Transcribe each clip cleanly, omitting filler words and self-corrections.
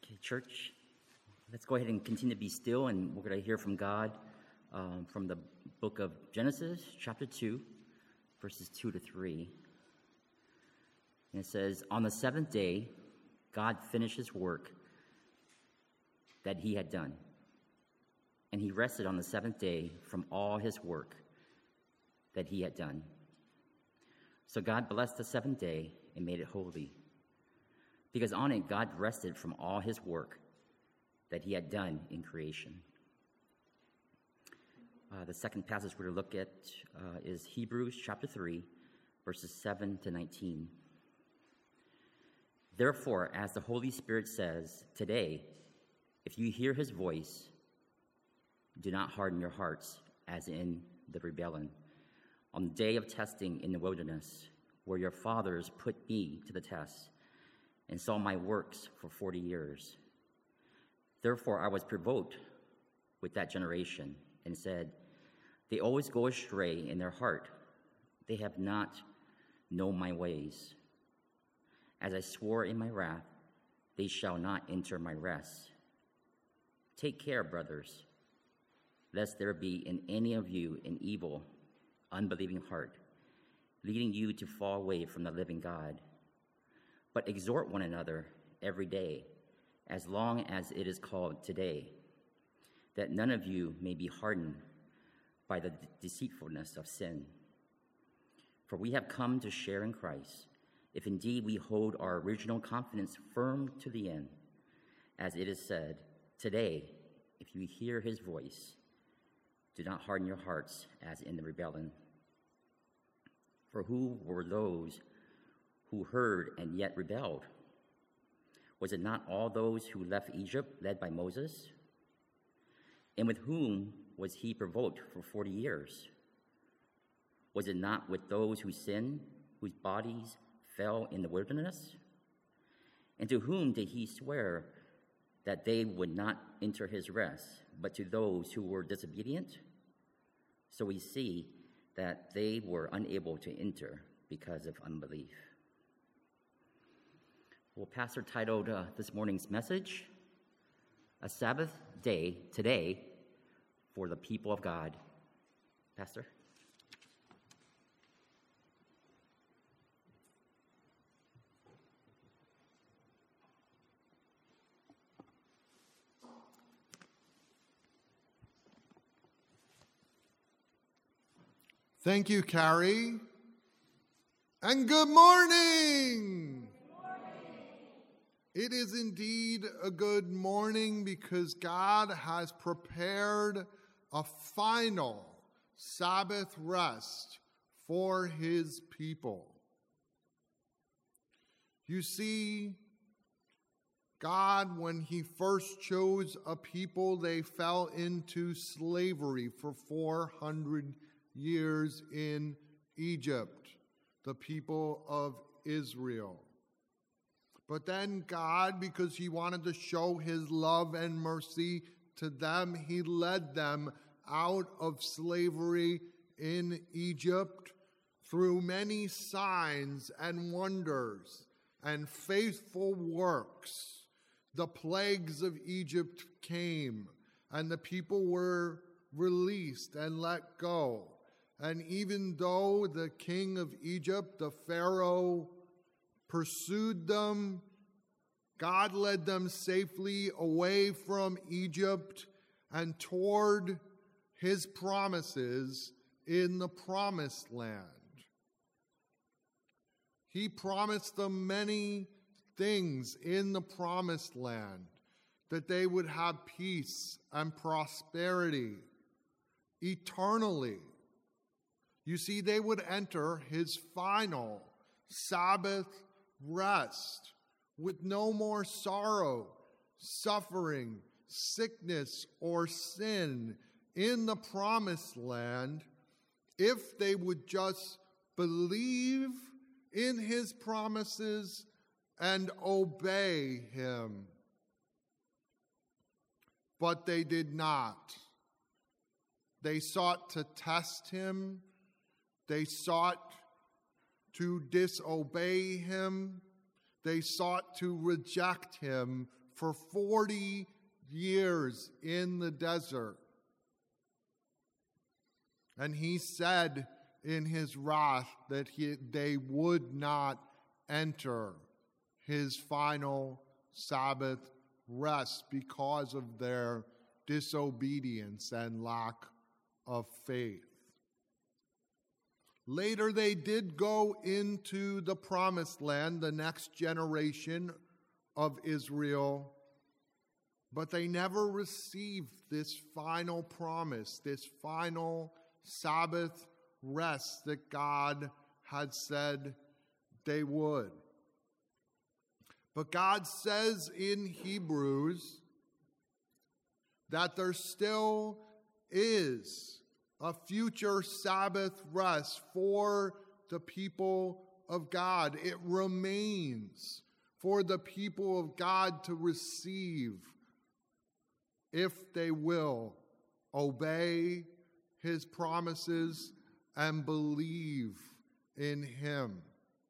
Okay, church, let's go ahead and continue to be still, and we're going to hear from God from the book of Genesis, chapter 2, verses 2 to 3. And it says, "On the seventh day, God finished his work that he had done, and he rested on the seventh day from all his work that he had done. So God blessed the seventh day and made it holy, because on it God rested from all his work that he had done in creation." The second passage we're going to look at is Hebrews chapter 3, verses 7 to 19. "Therefore, as the Holy Spirit says, today, if you hear his voice, do not harden your hearts as in the rebellion on the day of testing in the wilderness, where your fathers put me to the test and saw my works for 40 years. Therefore I was provoked with that generation and said, they always go astray in their heart. They have not known my ways. As I swore in my wrath, they shall not enter my rest. Take care, brothers, lest there be in any of you an evil, unbelieving heart, leading you to fall away from the living God. But exhort one another every day, as long as it is called today, that none of you may be hardened by the deceitfulness of sin. For we have come to share in Christ, if indeed we hold our original confidence firm to the end. As it is said, today, if you hear his voice, do not harden your hearts as in the rebellion. For who were those who heard and yet rebelled? Was it not all those who left Egypt led by Moses? And with whom was he provoked for 40 years? Was it not with those who sinned, whose bodies fell in the wilderness? And to whom did he swear that they would not enter his rest, but to those who were disobedient? So we see that they were unable to enter because of unbelief." Well, Pastor titled this morning's message, "A Sabbath Day Today for the People of God." Pastor? Thank you, Carrie. And good morning. It is indeed a good morning because God has prepared a final Sabbath rest for his people. You see, God, when he first chose a people, they fell into slavery for 400 years in Egypt, the people of Israel. But then God, because he wanted to show his love and mercy to them, he led them out of slavery in Egypt through many signs and wonders and faithful works. The plagues of Egypt came, and the people were released and let go. And even though the king of Egypt, the Pharaoh, pursued them, God led them safely away from Egypt and toward his promises in the promised land. He promised them many things in the promised land, that they would have peace and prosperity eternally. You see, they would enter his final Sabbath rest with no more sorrow, suffering, sickness, or sin in the promised land if they would just believe in his promises and obey him. But they did not. They sought to test him. They sought to disobey him. They sought to reject him for 40 years in the desert. And he said in his wrath that they would not enter his final Sabbath rest because of their disobedience and lack of faith. Later, they did go into the promised land, the next generation of Israel, but they never received this final promise, this final Sabbath rest that God had said they would. But God says in Hebrews that there still is a future Sabbath rest for the people of God. It remains for the people of God to receive if they will obey his promises and believe in him.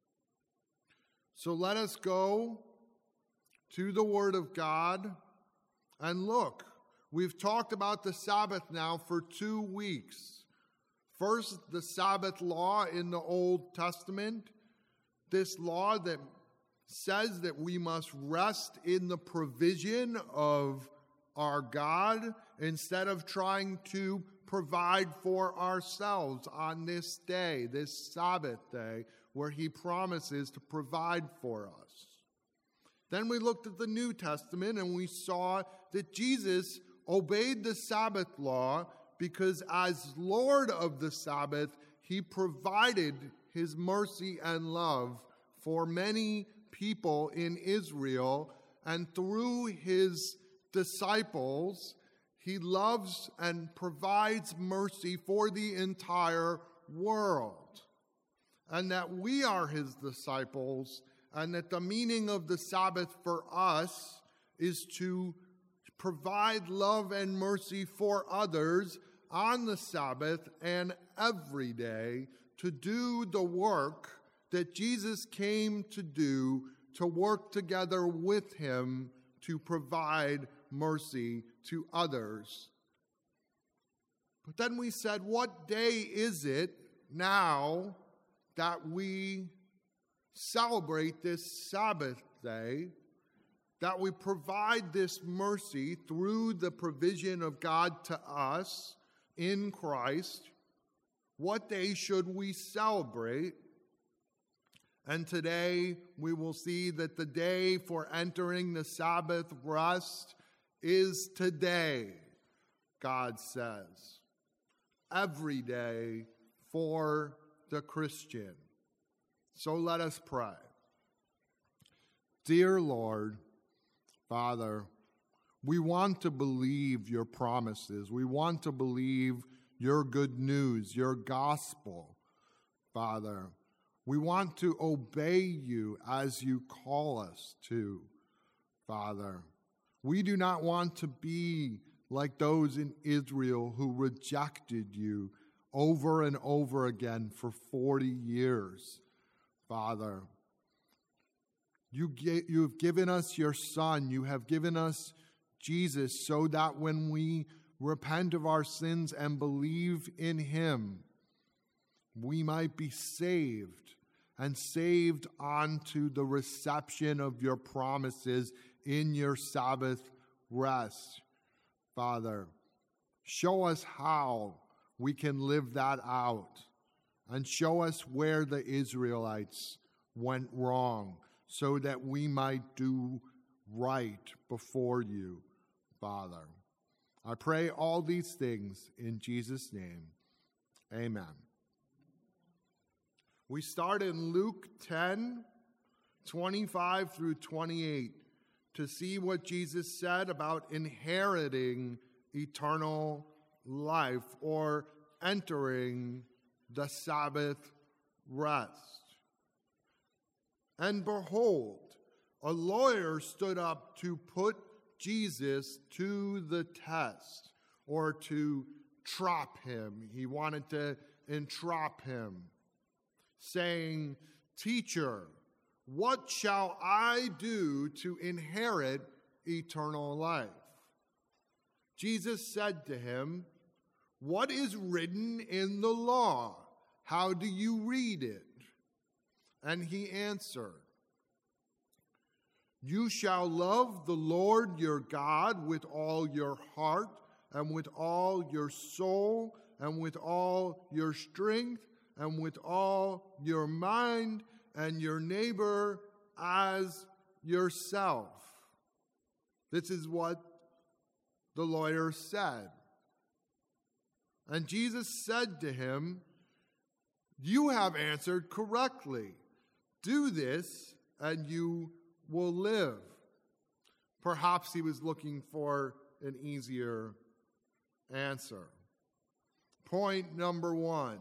So let us go to the Word of God and look. We've talked about the Sabbath now for 2 weeks. First, the Sabbath law in the Old Testament, this law that says that we must rest in the provision of our God instead of trying to provide for ourselves on this day, this Sabbath day, where he promises to provide for us. Then we looked at the New Testament and we saw that Jesus obeyed the Sabbath law because as Lord of the Sabbath, he provided his mercy and love for many people in Israel, and through his disciples, he loves and provides mercy for the entire world. And that we are his disciples, and that the meaning of the Sabbath for us is to provide love and mercy for others on the Sabbath and every day, to do the work that Jesus came to do, to work together with him to provide mercy to others. But then we said, what day is it now that we celebrate this Sabbath day, that we provide this mercy through the provision of God to us in Christ? What day should we celebrate? And today we will see that the day for entering the Sabbath rest is today, God says. Every day for the Christian. So let us pray. Dear Lord, Father, we want to believe your promises. We want to believe your good news, your gospel, Father. We want to obey you as you call us to, Father. We do not want to be like those in Israel who rejected you over and over again for 40 years, Father. You have given us your Son. You have given us Jesus so that when we repent of our sins and believe in him, we might be saved and saved onto the reception of your promises in your Sabbath rest. Father, show us how we can live that out, and show us where the Israelites went wrong so that we might do right before you, Father. I pray all these things in Jesus' name. Amen. We start in Luke 10, 25 through 28 to see what Jesus said about inheriting eternal life or entering the Sabbath rest. And behold, a lawyer stood up to put Jesus to the test or to trap him. He wanted to entrap him, saying, "Teacher, what shall I do to inherit eternal life. Jesus said to him, "What is written in the law? How do you read it?" And he answered, "You shall love the Lord your God with all your heart and with all your soul and with all your strength and with all your mind, and your neighbor as yourself." This is what the lawyer said. And Jesus said to him, "You have answered correctly. Do this, and you will live." Perhaps he was looking for an easier answer. Point number 1.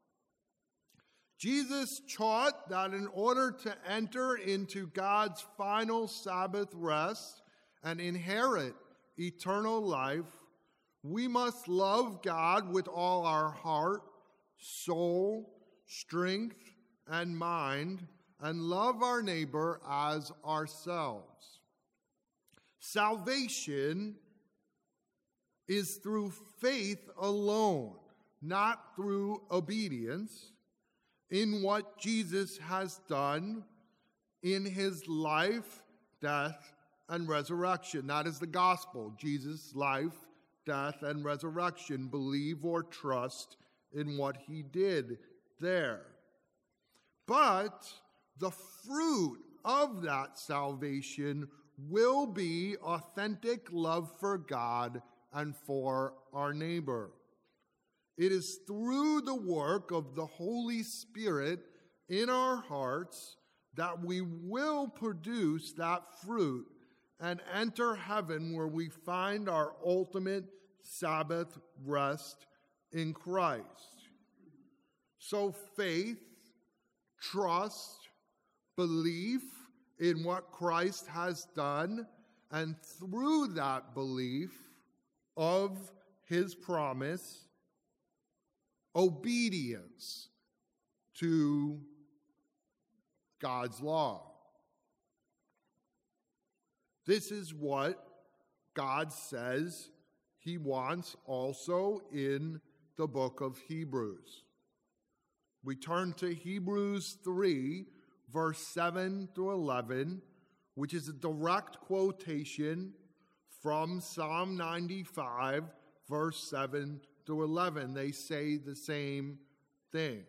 Jesus taught that in order to enter into God's final Sabbath rest and inherit eternal life, we must love God with all our heart, soul, strength, and mind, and love our neighbor as ourselves. Salvation is through faith alone, not through obedience, in what Jesus has done in his life, death, and resurrection. That is the gospel. Jesus' life, death, and resurrection. Believe or trust in what he did there. But the fruit of that salvation will be authentic love for God and for our neighbor. It is through the work of the Holy Spirit in our hearts that we will produce that fruit and enter heaven, where we find our ultimate Sabbath rest in Christ. So faith, trust, belief in what Christ has done, and through that belief of his promise, obedience to God's law. This is what God says he wants also in the book of Hebrews. We turn to Hebrews 3, verse 7 through 11, which is a direct quotation from Psalm 95, verse 7 through 11. They say the same thing.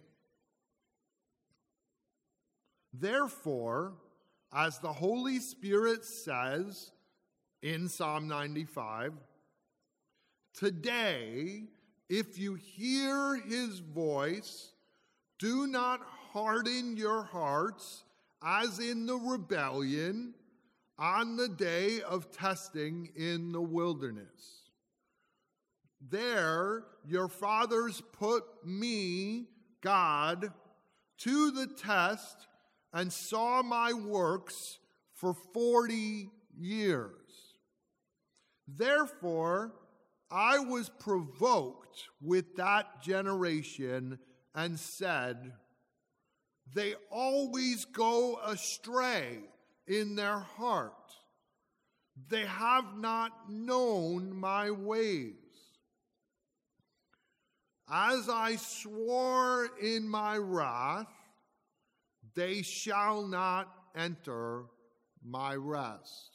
Therefore, as the Holy Spirit says in Psalm 95, today, if you hear his voice, do not harden your hearts as in the rebellion on the day of testing in the wilderness. There, your fathers put me, God, to the test and saw my works for 40 years. Therefore, I was provoked with that generation and said, they always go astray in their heart. They have not known my ways. As I swore in my wrath, they shall not enter my rest.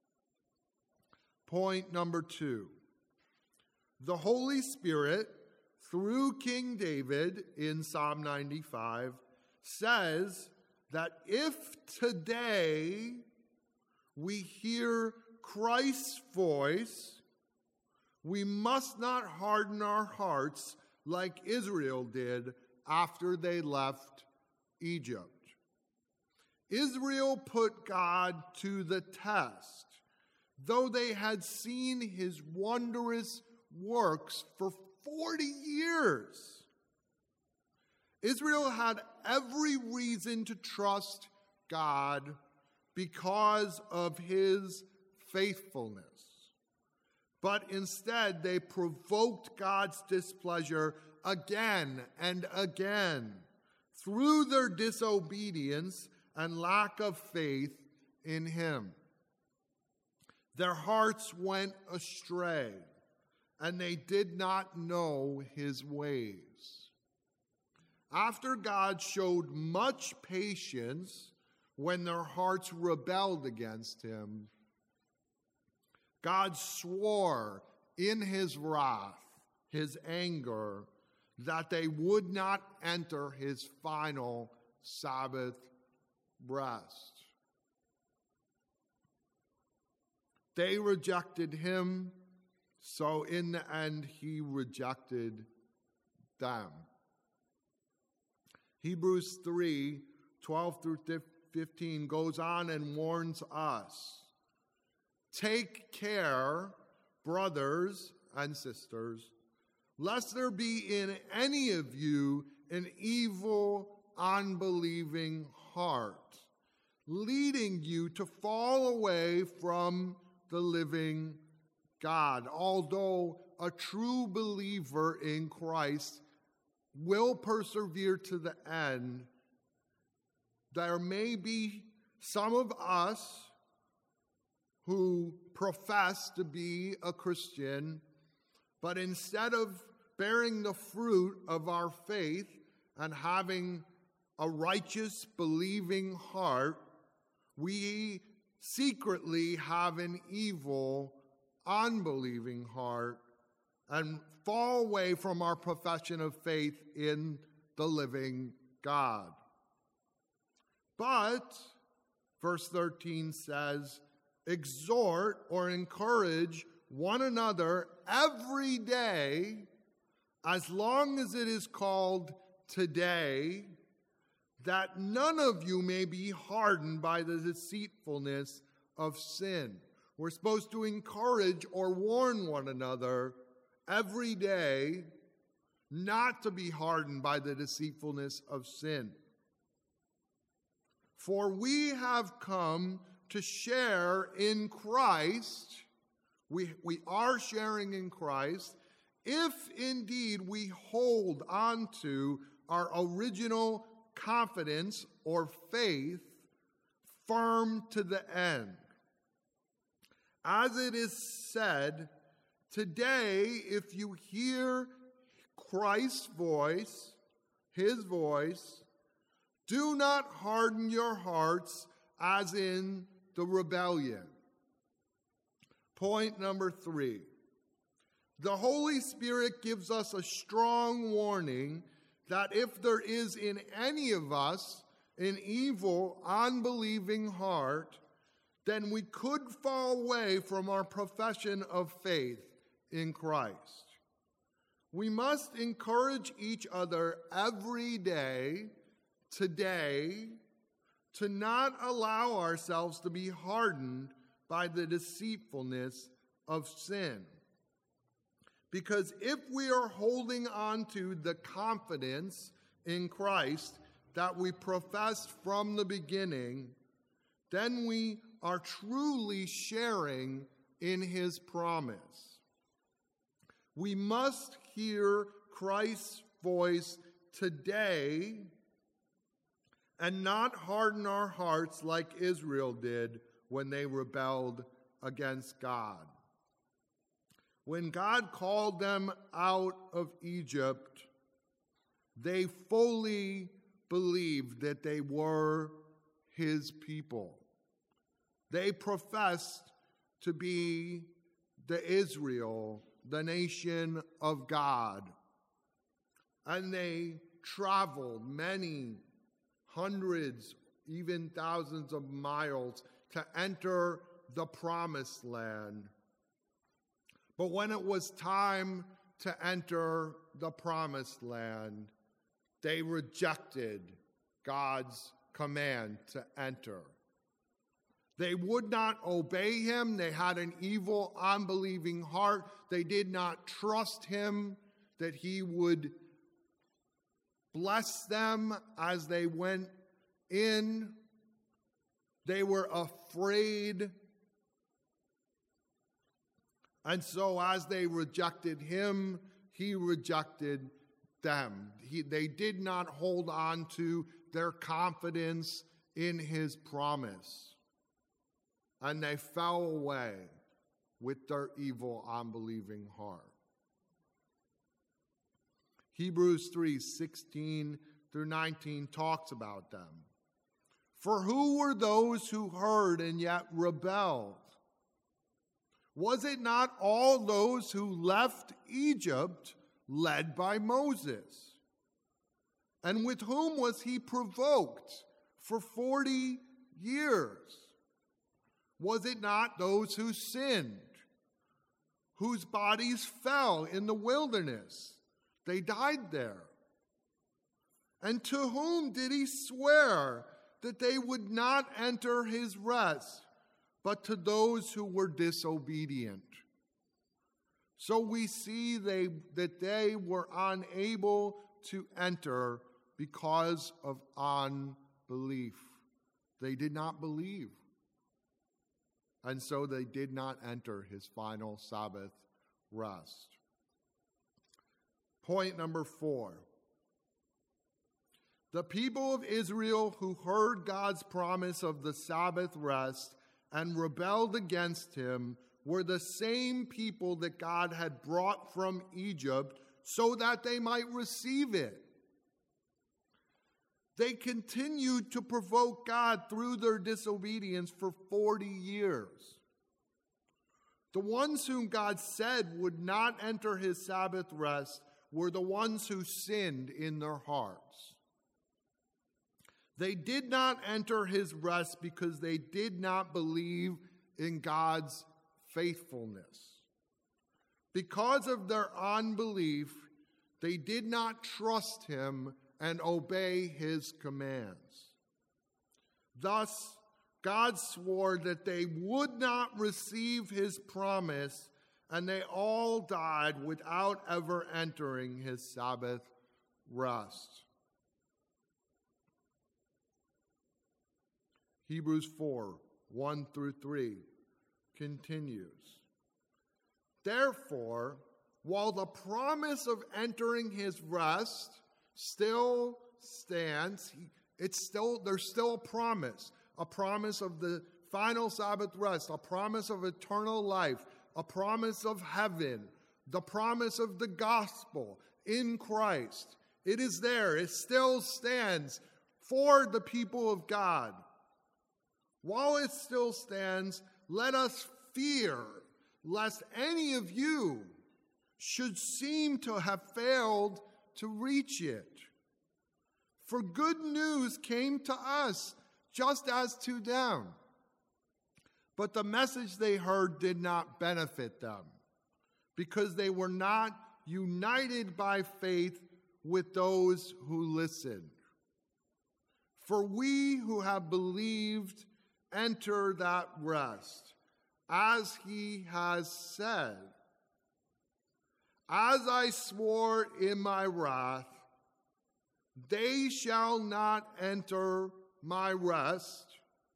Point number 2. The Holy Spirit, through King David in Psalm 95, says that if today we hear Christ's voice, we must not harden our hearts like Israel did after they left Egypt. Israel put God to the test, though they had seen his wondrous works for 40 years. Israel had every reason to trust God because of his faithfulness. But instead, they provoked God's displeasure again and again through their disobedience and lack of faith in him. Their hearts went astray, and they did not know his ways. After God showed much patience when their hearts rebelled against him, God swore in his wrath, his anger, that they would not enter his final Sabbath rest. They rejected him, so in the end he rejected them. Hebrews 3:12 through 15 goes on and warns us. Take care, brothers and sisters, lest there be in any of you an evil, unbelieving heart, leading you to fall away from the living God. Although a true believer in Christ will persevere to the end, there may be some of us who profess to be a Christian, but instead of bearing the fruit of our faith and having a righteous, believing heart, we secretly have an evil, unbelieving heart and fall away from our profession of faith in the living God. But, verse 13 says, exhort or encourage one another every day, as long as it is called today, that none of you may be hardened by the deceitfulness of sin. We're supposed to encourage or warn one another every day not to be hardened by the deceitfulness of sin. For we have come to share in Christ. We are sharing in Christ if indeed we hold on to our original confidence or faith firm to the end. As it is said, today, if you hear Christ's voice, his voice, do not harden your hearts as in the rebellion. Point number 3. The Holy Spirit gives us a strong warning that if there is in any of us an evil, unbelieving heart, then we could fall away from our profession of faith in Christ. We must encourage each other every day, today, to not allow ourselves to be hardened by the deceitfulness of sin. Because if we are holding on to the confidence in Christ that we professed from the beginning, then we are truly sharing in his promise. We must hear Christ's voice today and not harden our hearts like Israel did when they rebelled against God. When God called them out of Egypt, they fully believed that they were his people. They professed to be the Israel, the nation of God. And they traveled many hundreds, even thousands of miles to enter the promised land. But when it was time to enter the promised land, they rejected God's command to enter. They would not obey him. They had an evil, unbelieving heart. They did not trust him that he would bless them as they went in. They were afraid. And so as they rejected him, he rejected them. They did not hold on to their confidence in his promise. And they fell away. with their evil, unbelieving heart. Hebrews 3:16 through 19 talks about them. For who were those who heard and yet rebelled? Was it not all those who left Egypt led by Moses? And with whom was he provoked for 40 years? Was it not those who sinned, whose bodies fell in the wilderness? They died there. And to whom did he swear that they would not enter his rest, but to those who were disobedient? So we see that they were unable to enter because of unbelief. They did not believe. And so they did not enter his final Sabbath rest. Point number 4. The people of Israel who heard God's promise of the Sabbath rest and rebelled against him were the same people that God had brought from Egypt so that they might receive it. They continued to provoke God through their disobedience for 40 years. The ones whom God said would not enter his Sabbath rest were the ones who sinned in their hearts. They did not enter his rest because they did not believe in God's faithfulness. Because of their unbelief, they did not trust him and obey his commands. Thus, God swore that they would not receive his promise, and they all died without ever entering his Sabbath rest. Hebrews 4:1 through 3 continues. Therefore, while the promise of entering his rest still stands, there's still a promise of the final Sabbath rest, a promise of eternal life, a promise of heaven, the promise of the gospel in Christ. It is there. It still stands for the people of God. While it still stands, let us fear lest any of you should seem to have failed to reach it. For good news came to us just as to them. But the message they heard did not benefit them, because they were not united by faith with those who listened. For we who have believed enter that rest, as he has said, as I swore in my wrath, they shall not enter my rest,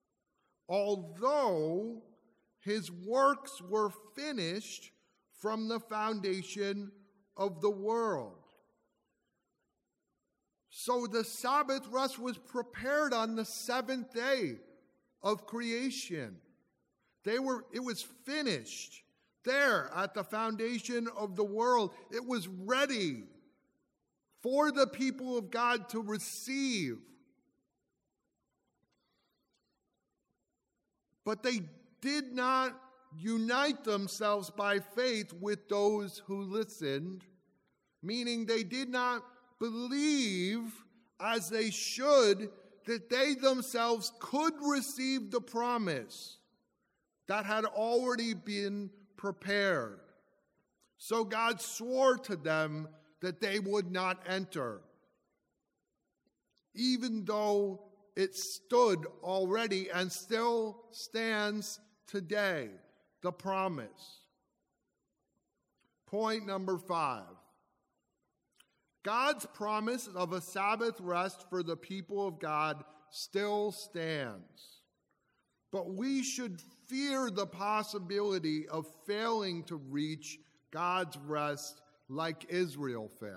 although his works were finished from the foundation of the world. So the Sabbath rest was prepared on the seventh day of creation. It was finished there at the foundation of the world. It was ready for the people of God to receive. But they did not unite themselves by faith with those who listened, meaning they did not believe as they should that they themselves could receive the promise that had already been prepared. So God swore to them that they would not enter, even though it stood already and still stands today, the promise. Point number 5. God's promise of a Sabbath rest for the people of God still stands. But we should fear the possibility of failing to reach God's rest like Israel failed.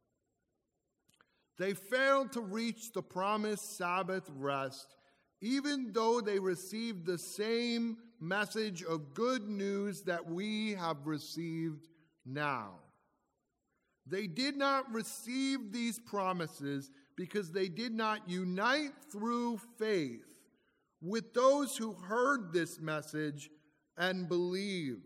They failed to reach the promised Sabbath rest, even though they received the same message of good news that we have received now. They did not receive these promises because they did not unite through faith with those who heard this message and believed.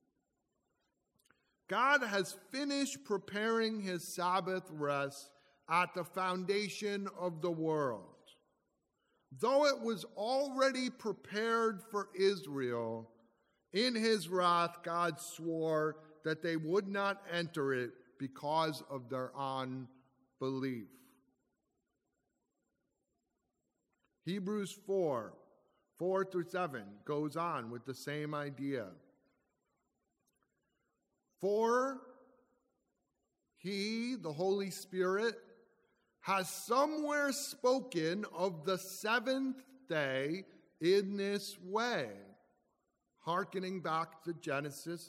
God has finished preparing his Sabbath rest at the foundation of the world. Though it was already prepared for Israel, in his wrath God swore that they would not enter it because of their unbelief. Hebrews 4:4-7 goes on with the same idea. For he, the Holy Spirit, has somewhere spoken of the seventh day in this way, hearkening back to Genesis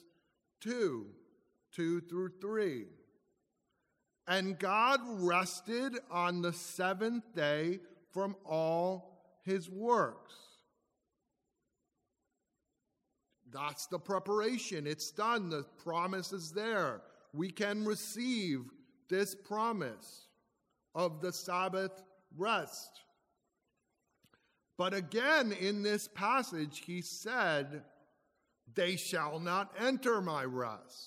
2:2-3. And God rested on the seventh day from all his works. That's the preparation. It's done. The promise is there. We can receive this promise of the Sabbath rest. But again, in this passage, he said, they shall not enter my rest.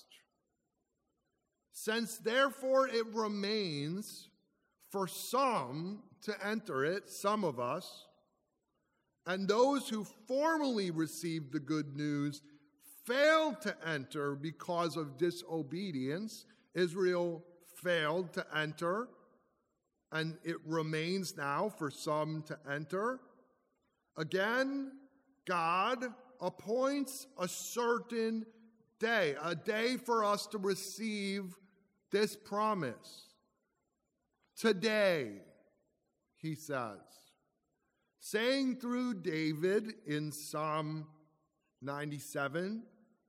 Since therefore it remains for some to enter it, some of us, and those who formerly received the good news failed to enter because of disobedience. Israel failed to enter, and it remains now for some to enter. Again, God appoints a certain day, a day for us to receive this promise. Today, he says, saying through David in Psalm 97,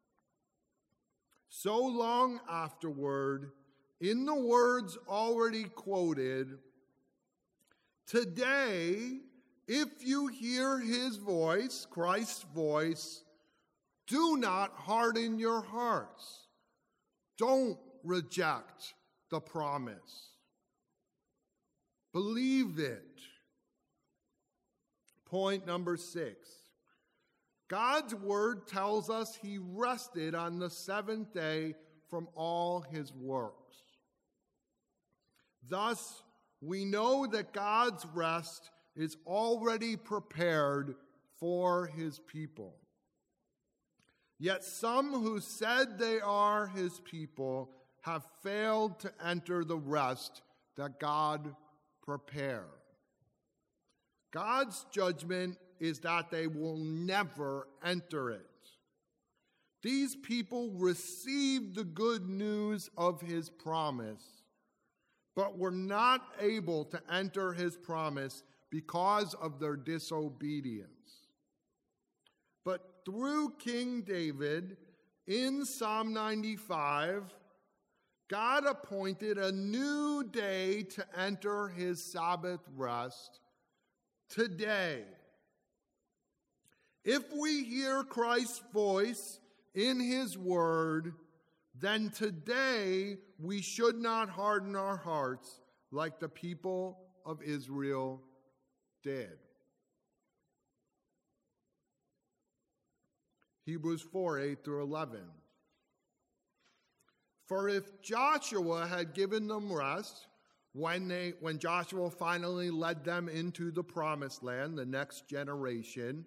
so long afterward, in the words already quoted, today, if you hear his voice, Christ's voice, do not harden your hearts. Don't reject the promise. Believe it. Point number 6. God's word tells us he rested on the seventh day from all his works. Thus, we know that God's rest is already prepared for his people. Yet some who said they are his people have failed to enter the rest that God prepared. God's judgment is that they will never enter it. These people received the good news of his promise, but were not able to enter his promise because of their disobedience. But through King David, in Psalm 95, God appointed a new day to enter his Sabbath rest, today. If we hear Christ's voice in his word, then today we should not harden our hearts like the people of Israel did. Hebrews 4:8-11. For if Joshua had given them rest, when Joshua finally led them into the promised land, the next generation,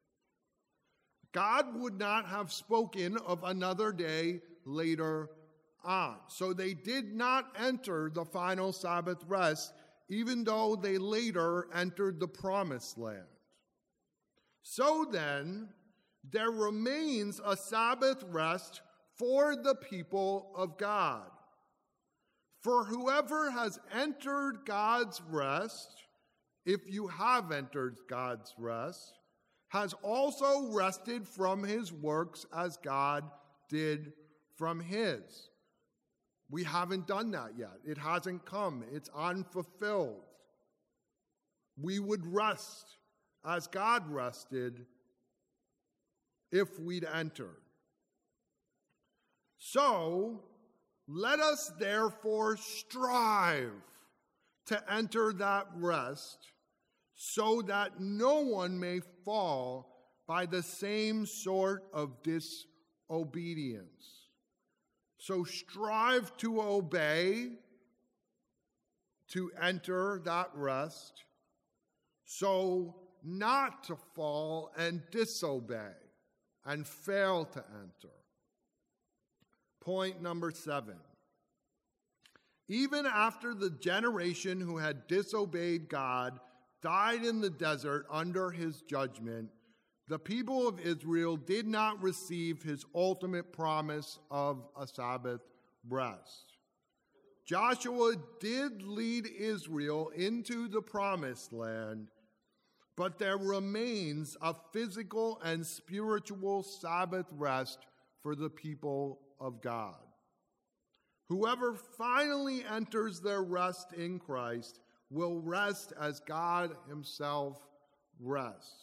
God would not have spoken of another day later on. So they did not enter the final Sabbath rest, even though they later entered the promised land. So then, there remains a Sabbath rest for the people of God. For whoever has entered God's rest, if you have entered God's rest, has also rested from his works as God did from his. We haven't done that yet. It hasn't come. It's unfulfilled. We would rest as God rested if we'd enter. So, let us therefore strive to enter that rest, so that no one may fall by the same sort of disobedience. So strive to obey, to enter that rest, so not to fall and disobey and fail to enter. Point number 7. Even after the generation who had disobeyed God died in the desert under his judgment, the people of Israel did not receive his ultimate promise of a Sabbath rest. Joshua did lead Israel into the promised land, but there remains a physical and spiritual Sabbath rest for the people of God. Whoever finally enters their rest in Christ will rest as God himself rests.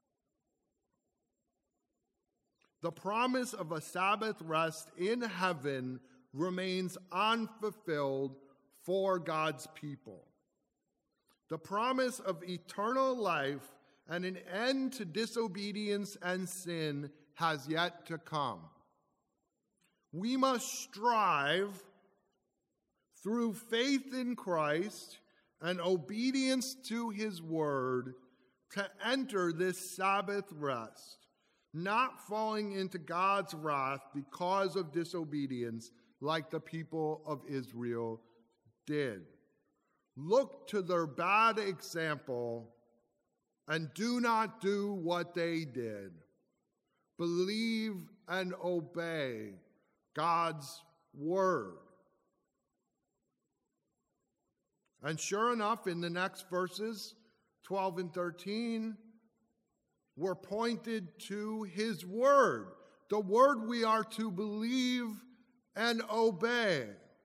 The promise of a Sabbath rest in heaven remains unfulfilled for God's people. The promise of eternal life and an end to disobedience and sin has yet to come. We must strive through faith in Christ and obedience to his word to enter this Sabbath rest, not falling into God's wrath because of disobedience like the people of Israel did. Look to their bad example and do not do what they did. Believe and obey God's word. And sure enough, in the next verses, 12 and 13, we're pointed to his word, the word we are to believe and obey.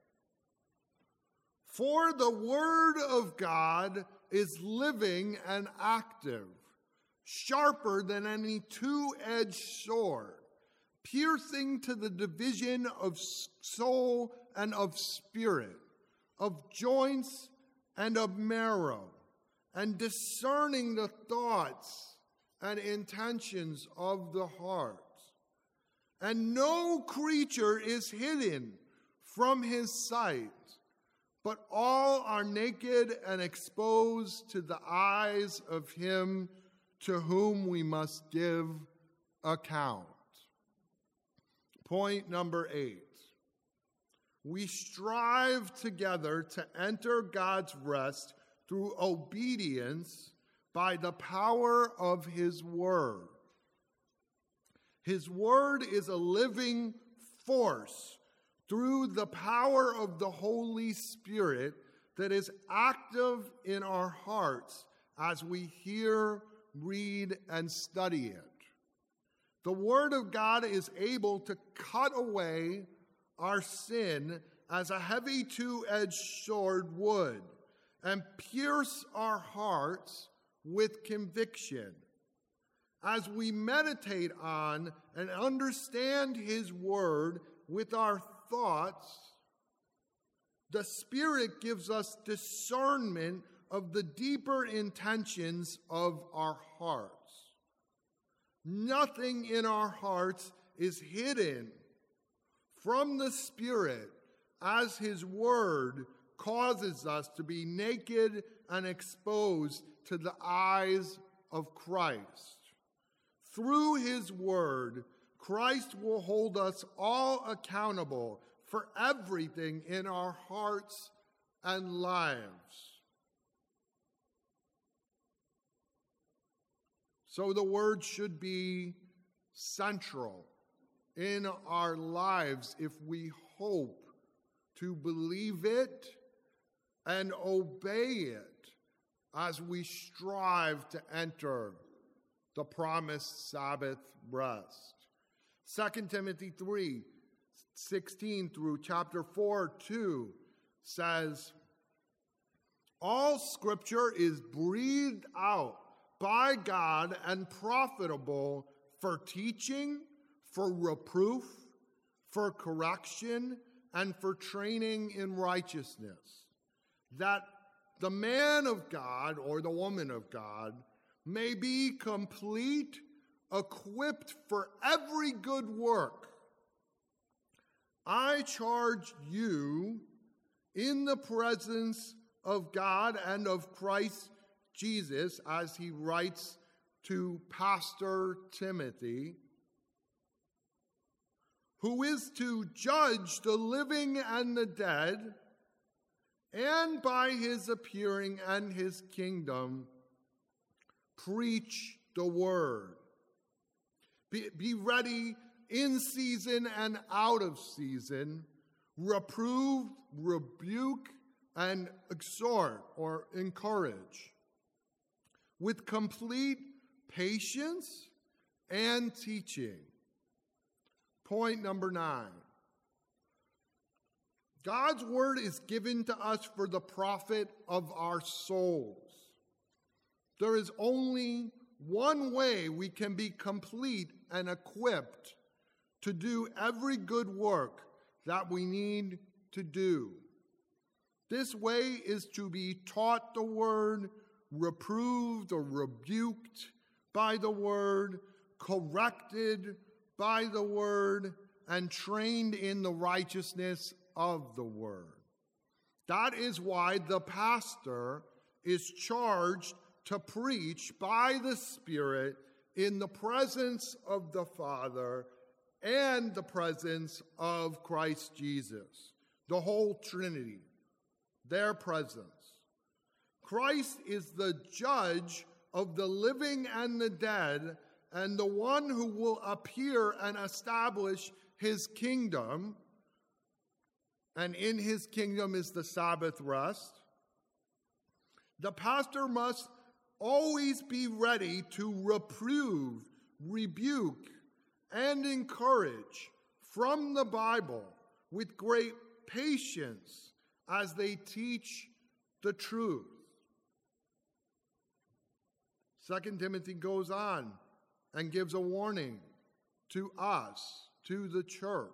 For the word of God is living and active, sharper than any two-edged sword, piercing to the division of soul and of spirit, of joints and of marrow, and discerning the thoughts and intentions of the heart. And no creature is hidden from his sight, but all are naked and exposed to the eyes of him to whom we must give account. Point number 8. We strive together to enter God's rest through obedience by the power of his word. His word is a living force through the power of the Holy Spirit that is active in our hearts as we hear, read, and study it. The word of God is able to cut away our sin as a heavy two-edged sword would, and pierce our hearts with conviction. As we meditate on and understand his word with our thoughts, the Spirit gives us discernment of the deeper intentions of our hearts. Nothing in our hearts is hidden from the Spirit, as his word causes us to be naked and exposed to the eyes of Christ. Through his word, Christ will hold us all accountable for everything in our hearts and lives. So the word should be central in our lives if we hope to believe it and obey it as we strive to enter the promised Sabbath rest. 2 Timothy 3:16 through chapter 4:2 says, all scripture is breathed out by God and profitable for teaching, for reproof, for correction, and for training in righteousness, that the man of God or the woman of God may be complete, equipped for every good work. I charge you in the presence of God and of Christ Jesus, as he writes to Pastor Timothy, who is to judge the living and the dead, and by his appearing and his kingdom, preach the word. Be ready in season and out of season, reprove, rebuke, and exhort or encourage with complete patience and teaching. Point number 9. God's word is given to us for the profit of our souls. There is only one way we can be complete and equipped to do every good work that we need to do. This way is to be taught the word, reproved or rebuked by the word, corrected by the word, and trained in the righteousness of the word. That is why the pastor is charged to preach by the Spirit in the presence of the Father and the presence of Christ Jesus, the whole Trinity, their presence. Christ is the judge of the living and the dead, and the one who will appear and establish his kingdom. And in his kingdom is the Sabbath rest. The pastor must always be ready to reprove, rebuke, and encourage from the Bible with great patience as they teach the truth. 2 Timothy goes on and gives a warning to us, to the church.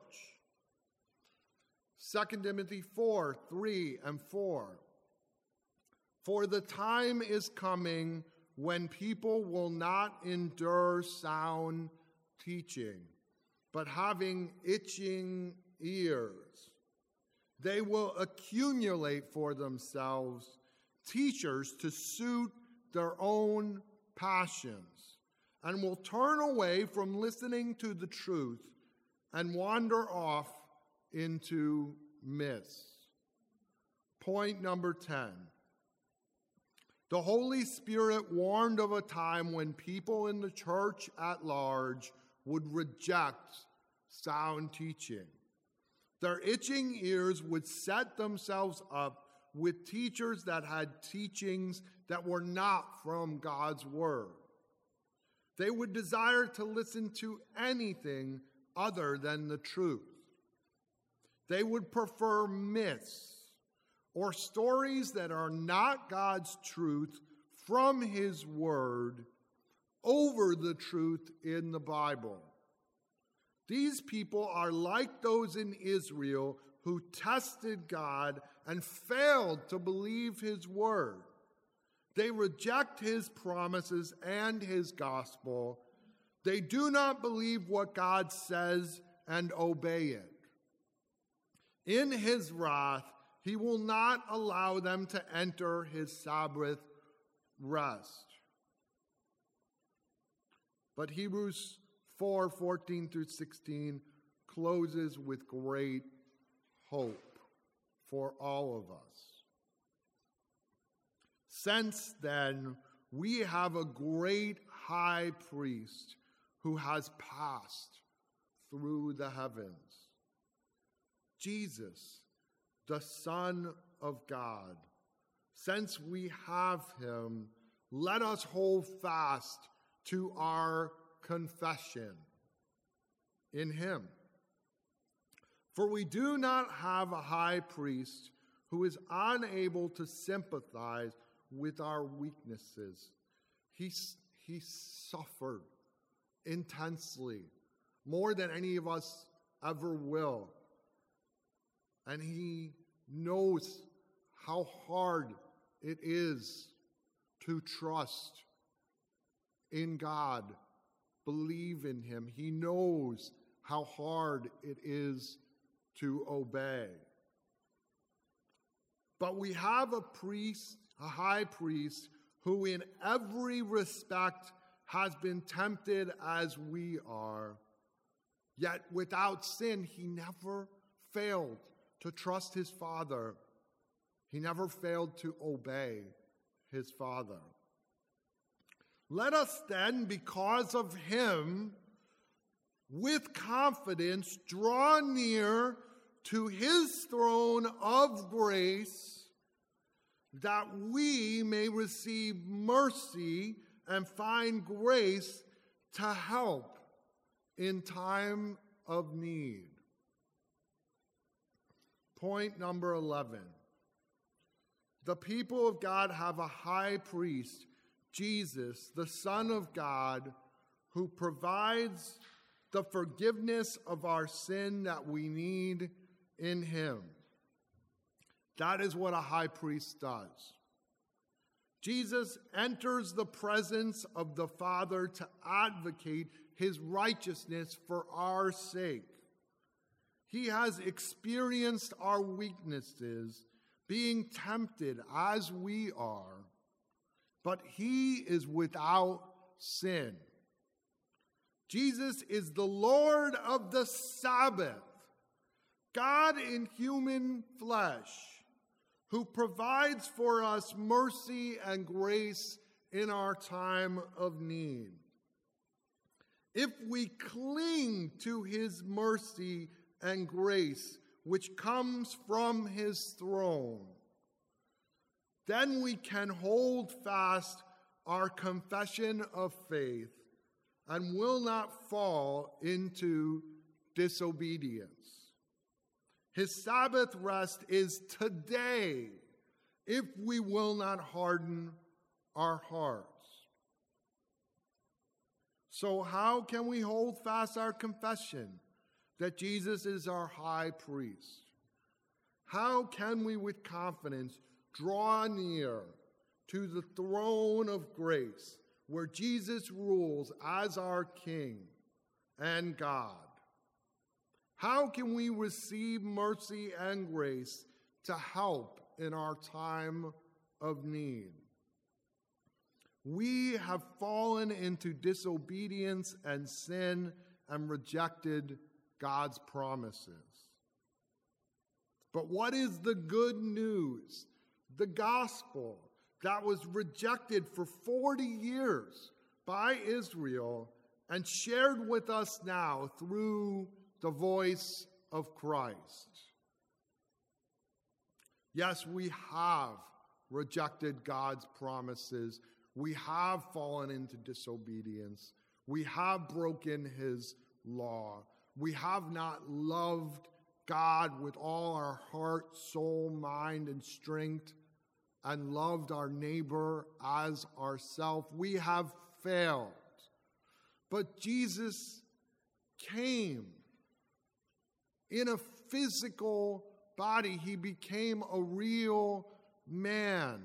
2 Timothy 4, 3 and 4. For the time is coming when people will not endure sound teaching, but having itching ears, they will accumulate for themselves teachers to suit their own passions, and will turn away from listening to the truth and wander off into myths. Point number 10. The Holy Spirit warned of a time when people in the church at large would reject sound teaching. Their itching ears would set themselves up with teachers that had teachings that were not from God's word. They would desire to listen to anything other than the truth. They would prefer myths or stories that are not God's truth from his word over the truth in the Bible. These people are like those in Israel who tested God and failed to believe his word. They reject his promises and his gospel. They do not believe what God says and obey it. In his wrath, he will not allow them to enter his Sabbath rest. But Hebrews 4:14 through 16 closes with great hope for all of us. Since then, we have a great high priest who has passed through the heavens, Jesus, the Son of God. Since we have him, let us hold fast to our confession in him. For we do not have a high priest who is unable to sympathize with our weaknesses. He suffered intensely, more than any of us ever will. And he knows how hard it is to trust in God, believe in him. He knows how hard it is to obey. But we have a priest, a high priest, who in every respect has been tempted as we are. Yet without sin, he never failed to trust his Father. He never failed to obey his Father. Let us then, because of him, with confidence, draw near to his throne of grace, that we may receive mercy and find grace to help in time of need. Point number 11. The people of God have a high priest, Jesus, the Son of God, who provides the forgiveness of our sin that we need in him. That is what a high priest does. Jesus enters the presence of the Father to advocate his righteousness for our sake. He has experienced our weaknesses, being tempted as we are, but he is without sin. Jesus is the Lord of the Sabbath, God in human flesh, who provides for us mercy and grace in our time of need. If we cling to his mercy and grace, which comes from his throne, then we can hold fast our confession of faith and will not fall into disobedience. His Sabbath rest is today if we will not harden our hearts. So how can we hold fast our confession that Jesus is our high priest? How can we with confidence draw near to the throne of grace where Jesus rules as our King and God? How can we receive mercy and grace to help in our time of need? We have fallen into disobedience and sin and rejected God's promises. But what is the good news? The gospel that was rejected for 40 years by Israel and shared with us now through the voice of Christ. Yes, we have rejected God's promises. We have fallen into disobedience. We have broken his law. We have not loved God with all our heart, soul, mind, and strength, and loved our neighbor as ourselves. We have failed. But Jesus came in a physical body. He became a real man.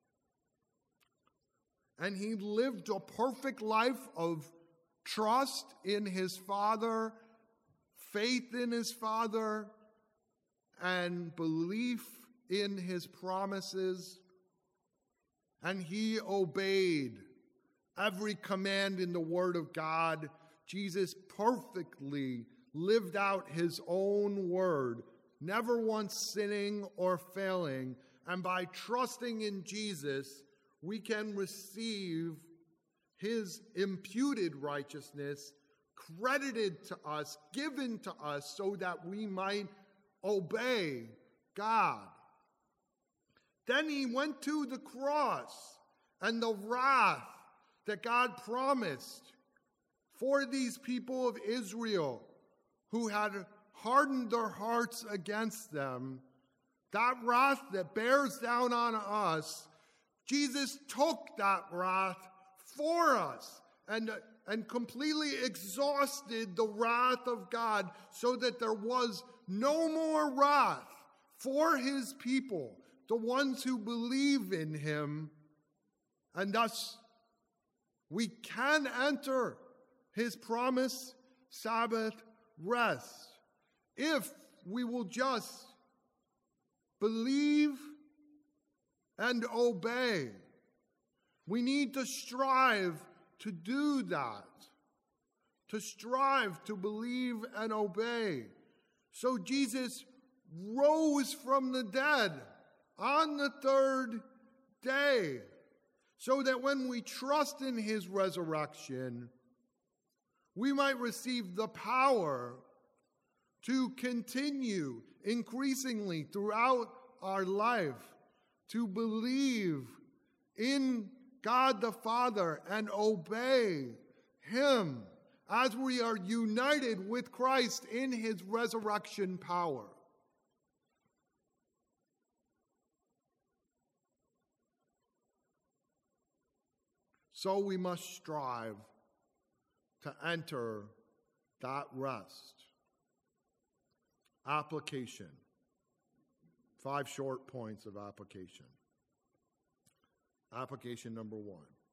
And he lived a perfect life of trust in his Father, faith in his Father, and belief in his promises. And he obeyed every command in the Word of God. Jesus perfectly lived out his own word, never once sinning or failing. And by trusting in Jesus, we can receive his imputed righteousness credited to us, given to us, so that we might obey God. Then he went to the cross, and the wrath that God promised for these people of Israel who had hardened their hearts against them, that wrath that bears down on us, Jesus took that wrath for us and completely exhausted the wrath of God so that there was no more wrath for his people, the ones who believe in him, and thus we can enter his promised Sabbath rest if we will just believe and obey. We need to strive to do that, to strive to believe and obey. So Jesus rose from the dead on the third day, so that when we trust in his resurrection, we might receive the power to continue increasingly throughout our life to believe in God the Father and obey him as we are united with Christ in his resurrection power. So we must strive to enter that rest. Application. 5 short points of application. Application number 1.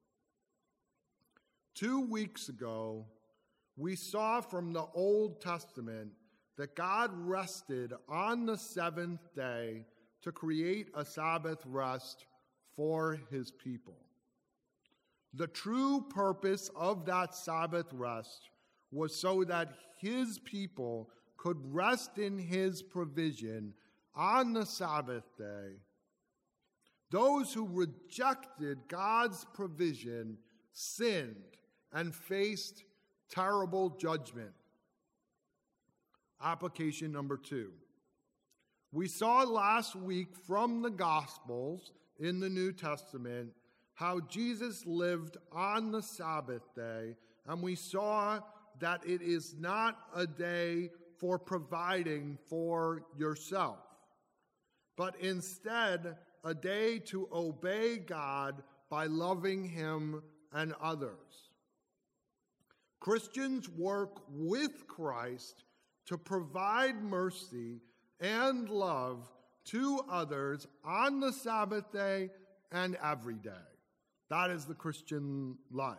2 weeks ago, we saw from the Old Testament that God rested on the 7th day to create a Sabbath rest for his people. The true purpose of that Sabbath rest was so that his people could rest in his provision on the Sabbath day. Those who rejected God's provision sinned and faced terrible judgment. Application number 2. We saw last week from the Gospels in the New Testament how Jesus lived on the Sabbath day, and we saw that it is not a day for providing for yourself, but instead a day to obey God by loving him and others. Christians work with Christ to provide mercy and love to others on the Sabbath day and every day. That is the Christian life.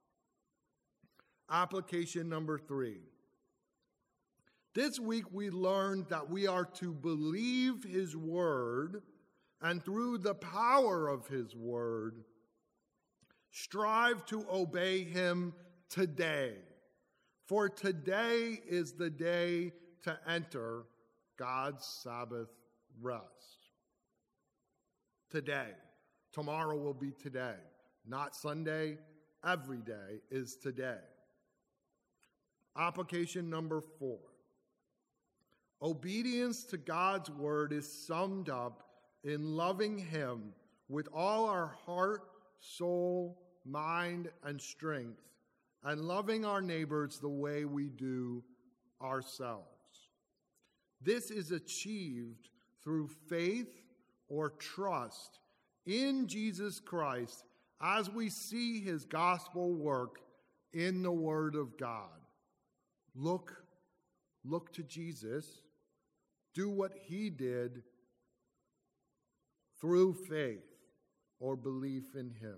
Application number 3. This week we learned that we are to believe his word, and through the power of his word, strive to obey him today. For today is the day to enter God's Sabbath rest. Today. Tomorrow will be today. Not Sunday. Every day is today. Application number 4. Obedience to God's word is summed up in loving him with all our heart, soul, mind, and strength, and loving our neighbors the way we do ourselves. This is achieved through faith or trust in Jesus Christ as we see his gospel work in the Word of God. Look to Jesus. Do what he did through faith or belief in him.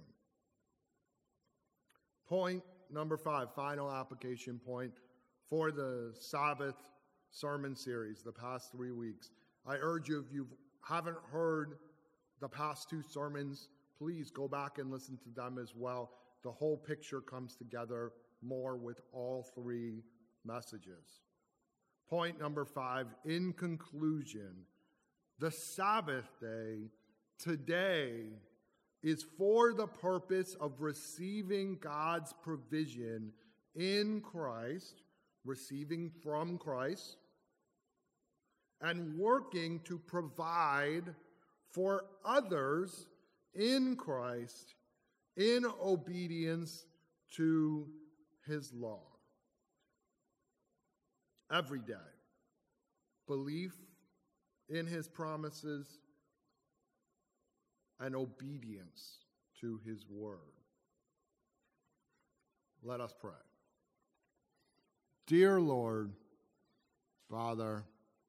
Point number 5, final application point for the Sabbath sermon series, the past 3 weeks. I urge you, if you haven't heard the past 2 sermons, please go back and listen to them as well. The whole picture comes together more with all 3 messages. Point number 5, in conclusion, the Sabbath day today is for the purpose of receiving God's provision in Christ, receiving from Christ, and working to provide for others in Christ in obedience to his law. Every day, belief in his promises and obedience to his word. Let us pray. Dear Lord, Father,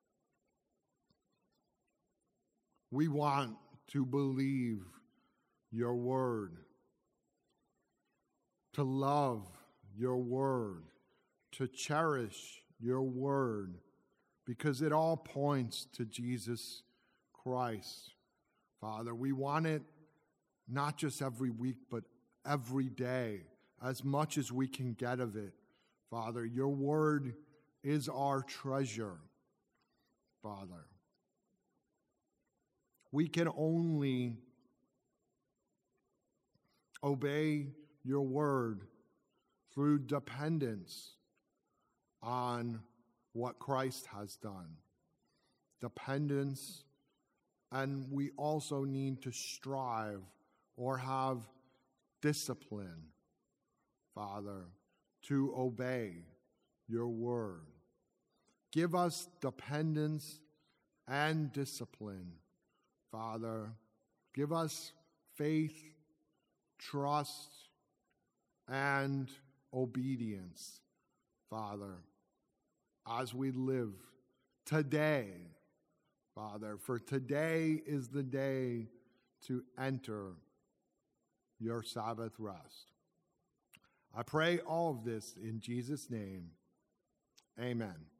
we want to believe your word, to love your word, to cherish your word, because it all points to Jesus Christ. Father, we want it not just every week, but every day, as much as we can get of it. Father, your word is our treasure, Father. We can only obey your word through dependence on what Christ has done. Dependence, and we also need to strive or have discipline, Father, to obey your word. Give us dependence and discipline, Father. Give us faith, trust, and obedience, Father, as we live today, Father, for today is the day to enter your Sabbath rest. I pray all of this in Jesus' name. Amen.